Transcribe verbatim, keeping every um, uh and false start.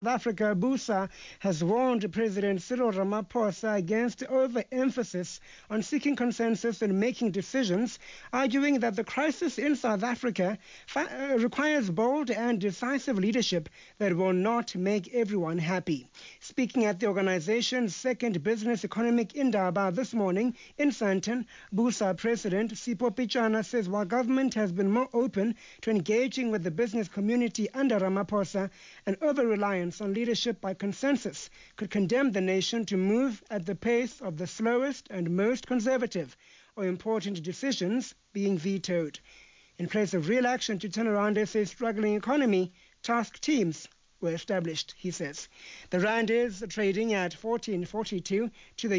South Africa, BUSA, has warned President Cyril Ramaphosa against overemphasis on seeking consensus and making decisions, arguing that the crisis in South Africa fa- uh, requires bold and decisive leadership that will not make everyone happy. Speaking at the organization's second Business Economic Indaba this morning in Sandton, BUSA President Sipho Pitjana says while government has been more open to engaging with the business community under Ramaphosa, an over-reliance on leadership by consensus could condemn the nation to move at the pace of the slowest and most conservative or important decisions being vetoed. In place of real action to turn around S A's struggling economy, task teams were established, he says. The rand is trading at fourteen forty-two to the